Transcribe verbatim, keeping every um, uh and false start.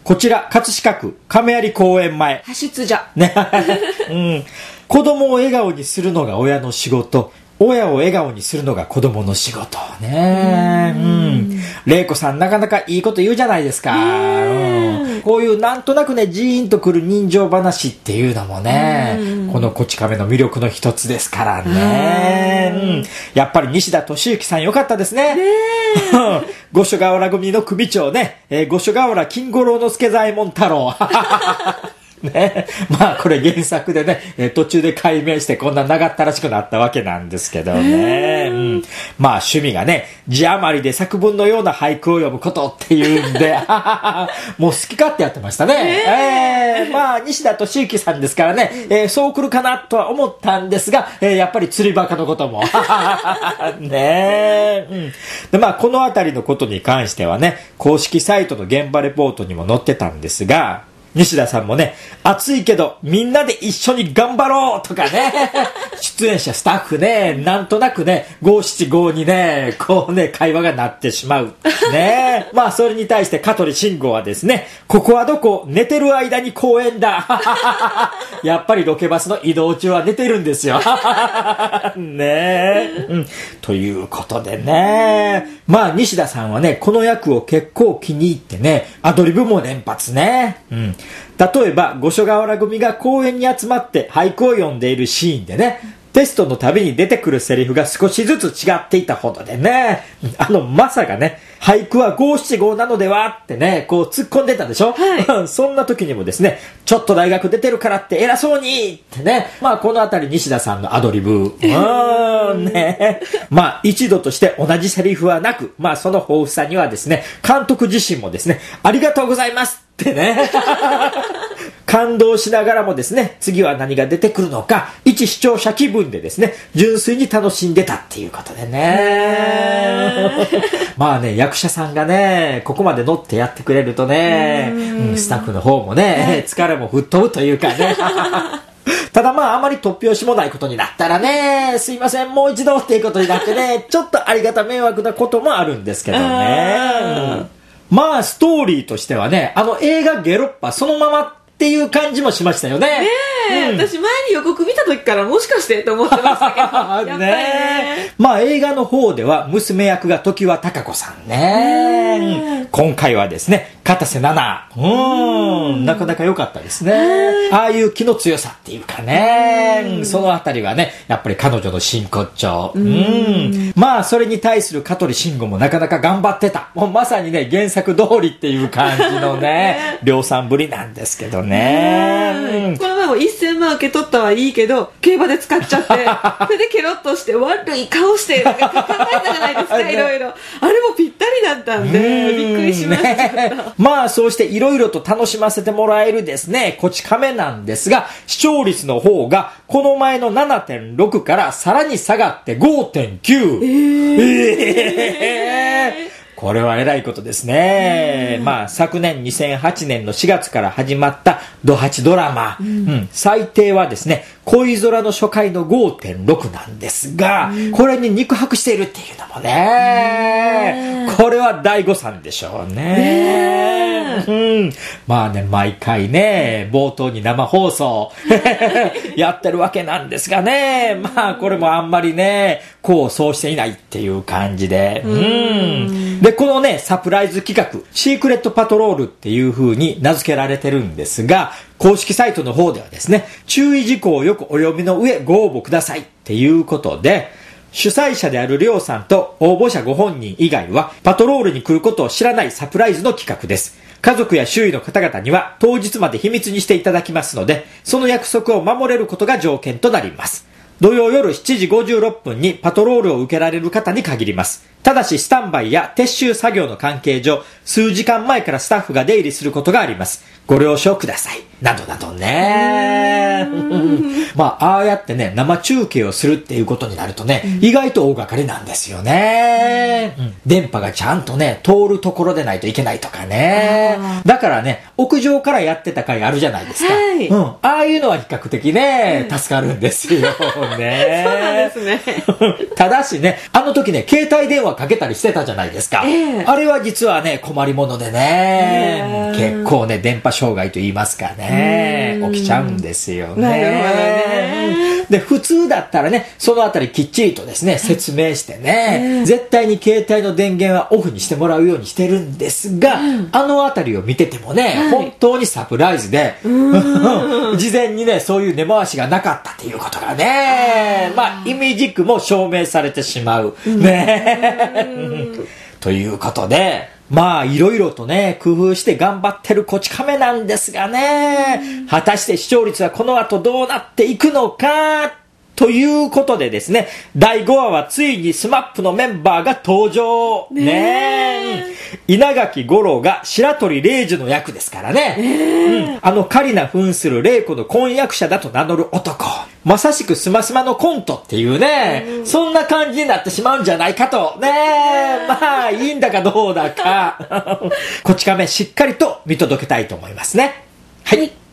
こちら、葛飾区亀有公園前。 派出所。 ね。うん。子供を笑顔にするのが親の仕事。親を笑顔にするのが子供の仕事ね。うん。玲子さんなかなかいいこと言うじゃないですか。うん、こういうなんとなくね、ジーンとくる人情話っていうのもね、このこち亀の魅力の一つですからね。うん、やっぱり西田敏行さんよかったですね。ね五所川原組の組長ね、えー、五所川原金五郎之助左衛門太郎。ね、まあこれ原作でね、えー、途中で改名してこんな長ったらしくなったわけなんですけどね、うん、まあ趣味がね字余りで作文のような俳句を読むことっていうんでもう好き勝手やってましたね、えー、まあ西田敏行さんですからね、えー、そう来るかなとは思ったんですが、えー、やっぱり釣りバカのこともね、うん、でまあこのあたりのことに関してはね公式サイトの現場レポートにも載ってたんですが、西田さんもね、暑いけどみんなで一緒に頑張ろうとかね、出演者スタッフね、なんとなくね、五七五にね、こうね、会話がなってしまう。ね。まあそれに対して香取慎吾はですね、ここはどこ、寝てる間に公園だ。やっぱりロケバスの移動中は寝てるんですよ。ね、うん。ということでね、まあ西田さんはね、この役を結構気に入ってね、アドリブも連発ね。うん。例えば五所川原組が公園に集まって俳句を読んでいるシーンでね、テストのたびに出てくるセリフが少しずつ違っていたほどでね、あのまさかね、俳句は五七五なのではってね、こう突っ込んでたでしょ、はい、そんな時にもですね、ちょっと大学出てるからって偉そうにってね、まあこのあたり西田さんのアドリブ、うーんね、まあ一度として同じセリフはなく、まあその豊富さにはですね、監督自身もですね、ありがとうございますってね感動しながらもですね、次は何が出てくるのか一視聴者気分でですね、純粋に楽しんでたっていうことでねまあね、役者さんがねここまで乗ってやってくれるとね、うん、スタッフの方もね疲れも吹っ飛ぶというかねただまああまり突拍子もないことになったらね、すいませんもう一度っていうことになってね、ちょっとありがた迷惑なこともあるんですけどね。まあストーリーとしてはね、あの映画ゲロッパそのままっていう感じもしましたよね。 ねえ、うん、私前に予告見た時からもしかしてと思ってましたけどやっぱり ね, ねまあ映画の方では娘役が常盤貴子さんね、うん、今回はですね片瀬奈々、うーん、なかなか良かったですね。ああいう気の強さっていうかね、そのあたりはねやっぱり彼女の真骨頂、うん、まあそれに対する香取慎吾もなかなか頑張ってた、もうまさにね原作通りっていう感じのね量産ぶりなんですけどね、 この前もせんまん受け取ったはいいけど競馬で使っちゃってそれでケロッとして悪い顔してなんか考えたじゃないですか、ね、いろいろあれもぴったりだったんでびっくりしました、ね、 まあそうしていろいろと楽しませてもらえるですねこち亀なんですが、視聴率の方がこの前の ななてんろく からさらに下がって ごてんきゅう、えー、えーこれは偉いことですね。まあ昨年にせんはちねんのしがつから始まったドハチドラマ、うんうん、最低はですね恋空の初回の ごてんろく なんですが、うん、これに肉薄しているっていうのもね、これは大誤算でしょうね、うん、まあね毎回ね冒頭に生放送やってるわけなんですがね、まあこれもあんまりね功を奏していないっていう感じで、うん、でこのねサプライズ企画シークレットパトロールっていう風に名付けられてるんですが、公式サイトの方ではですね注意事項をよくお読みの上ご応募くださいっていうことで、主催者であるりょうさんと応募者ご本人以外はパトロールに来ることを知らないサプライズの企画です。家族や周囲の方々には当日まで秘密にしていただきますので、その約束を守れることが条件となります。土曜夜しちじごじゅうろっぷんにパトロールを受けられる方に限ります。ただしスタンバイや撤収作業の関係上、数時間前からスタッフが出入りすることがあります。ご了承ください。などなどね。まあ、ああやってね、生中継をするっていうことになるとね、うん、意外と大掛かりなんですよね、うん。電波がちゃんとね、通るところでないといけないとかね。だからね、屋上からやってた回あるじゃないですか。はい、うん。ああいうのは比較的ね、助かるんですよね。そうなんですね。 ただしね、あの時ね、携帯電話かけたりしてたじゃないですか。えー、あれは実はね、困困りものでね、結構ね、電波障害と言いますかね、起きちゃうんですよね。 なるほどね。 で、普通だったらね、そのあたりきっちりとですね、説明してね、絶対に携帯の電源はオフにしてもらうようにしてるんですが、あのあたりを見ててもね、本当にサプライズで、事前にね、そういう根回しがなかったっていうことがね、まあ、イミジクも証明されてしまう。ね。ということで、まあ、いろいろとね、工夫して頑張ってるこち亀なんですがね、果たして視聴率はこの後どうなっていくのか、ということでですね、だいごわはついにスマップのメンバーが登場。ねえ。稲垣吾郎が白鳥玲樹の役ですからね。うん、あのカリナ扮する玲子の婚約者だと名乗る男。まさしくスマスマのコントっていうね、うん、そんな感じになってしまうんじゃないかと。ねえ。まあ、いいんだかどうだか。こち亀しっかりと見届けたいと思いますね。はい。はい。